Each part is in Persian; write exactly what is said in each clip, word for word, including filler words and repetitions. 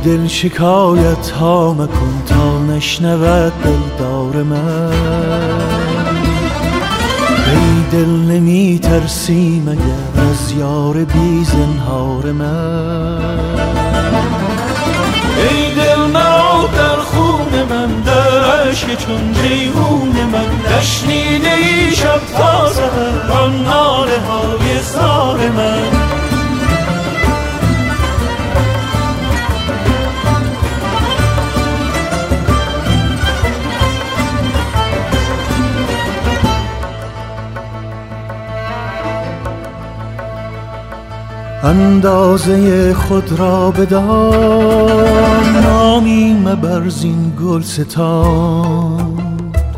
دل شکایت ها مکن تا نشنود دلدار من. ای دل نمی ترسی مگر از یار بی زنهار من. ای دل مرا در خون من در عشق چون جیهون من نشنیده ای شب تا سحر آن ناله های زار من. اندازه خود را بدان نامی مبر زین گلستان.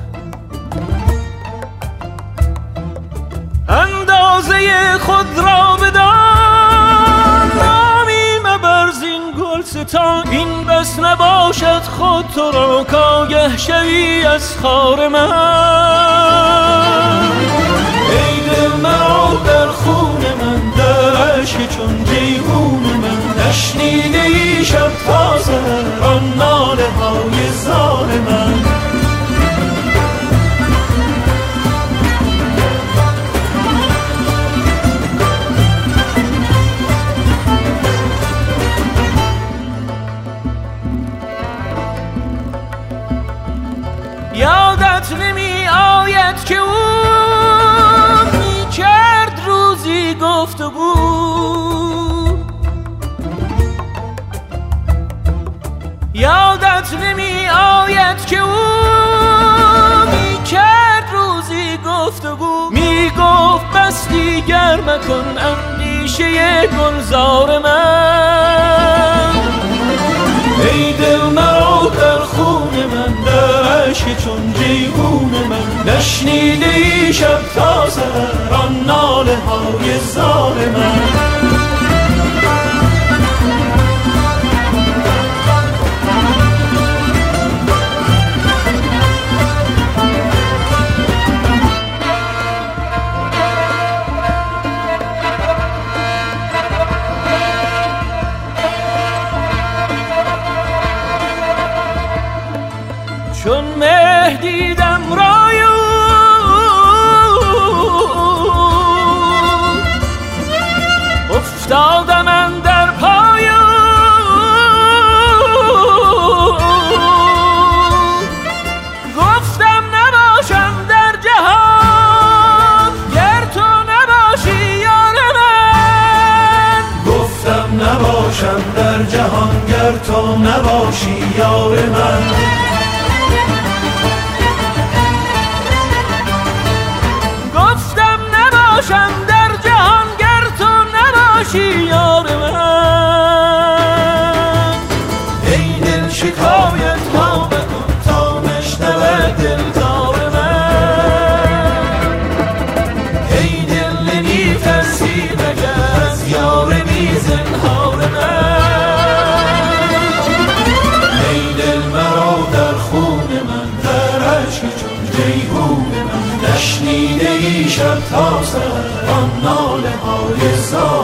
اندازه خود را بدان نامی مبر زین گلستان. این بس نباشد خود تو را کآگه شوی از خار من. ای دل مرا در خون من در عشق چون جیهون من نشنیده ای شب تا سحر آن ناله های زار من. یادت نمی آید که او می کرد روزی گفتگو. یادت نمی آید که او می کرد روزی گفتگو. می گفت بس دیگر مکن اندیشه گلزار من. ای دل مرا در خون من در عشق چون جیهون من نشنیده ای شب تا سحر آن ناله های زار من. چون مه دیدم رای افتادم اندر پای. گفتم نباشم در جهان گر تو نباشی یار من. گفتم نباشم در جهان گر تو نباشی یار من. گفتم نباشم در جهان گر تو نباشی یار من. ای دل شکایت ها بکن تا نشنود دلدار من. ای دل نمی ترسی مگر از یار بی زنهار من. ای دل مرا در خون من در عشق چون جیهون من نشنیده ای شب تا سحر آن ناله های زار.